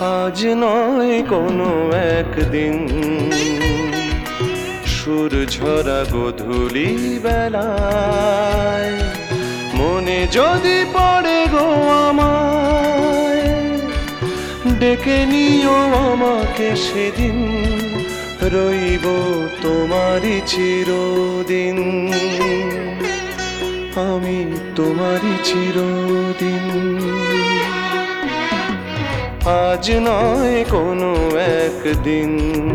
আজ নয় কোনো একদিন সুর ঝরা গোধূলি বেলায় মনে যদি পড়ে গো আমায়, ডেকে নিও আমাকে সেদিন, রইব তোমারই চিরদিন, আমি তোমারই চিরদিন। আজ নয় কোনো একদিন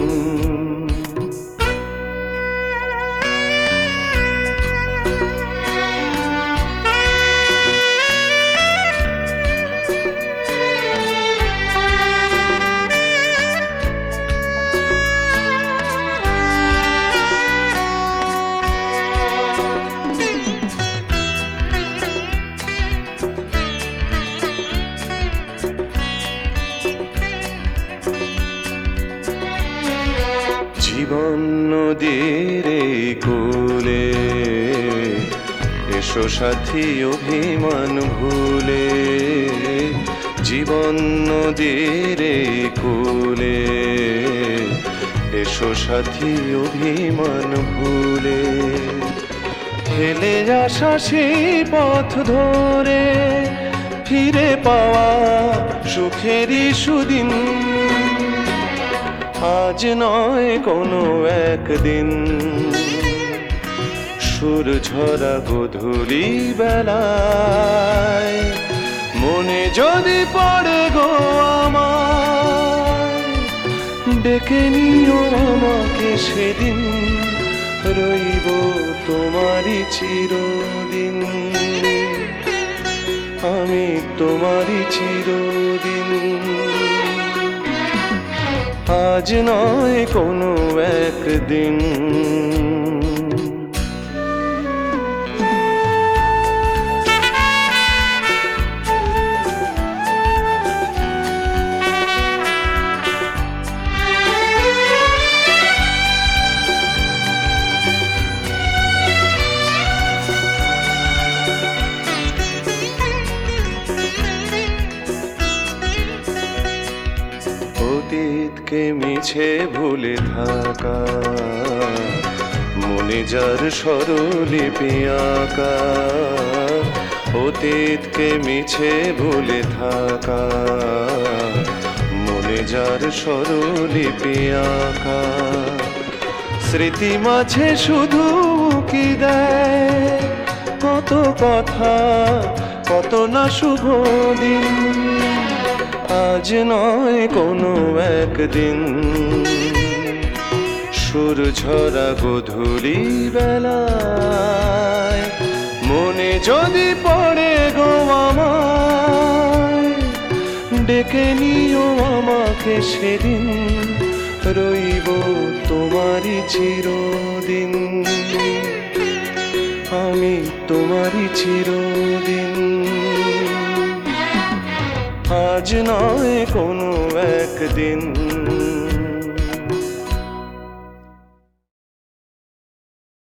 জীবন নদীর এই কূলে এসো সাথী অভিমান ভুলে, জীবন নদীর এই কূলে এসো সাথী অভিমান ভুলে, হেলে আসা সেই পথ ধরে ফিরে পাওয়া সুখেরই সুদিন। আজ নয় কোনো একদিন সুর ঝরা গোধূলি বেলায় মনে যদি পড়ে গো আমায়, ডেকে নিও আমাকে সেদিন, রইব তোমারই চিরদিন, আমি তোমারই চিরদিন। আজ নয় কোনো একদিন অতীতকে মিছে ভুলে থাকা, মনে যার স্বরলিপি আঁকা, অতীতকে মিছে ভুলে থাকা, মনে যার স্বরলিপি আঁকা, স্মৃতি মাঝে শুধু কি দেয় কত কথা, কত না শুভ দিন। আজ নয় কোনো একদিন সুর ঝরা গোধূলি বেলায় মনে যদি পড়ে গো আমায়, ডেকে নিও আমাকে সেদিন, রইব তোমারই চিরদিন, আমি তোমারই চিরদিন। আজ নয় কোনো একদিন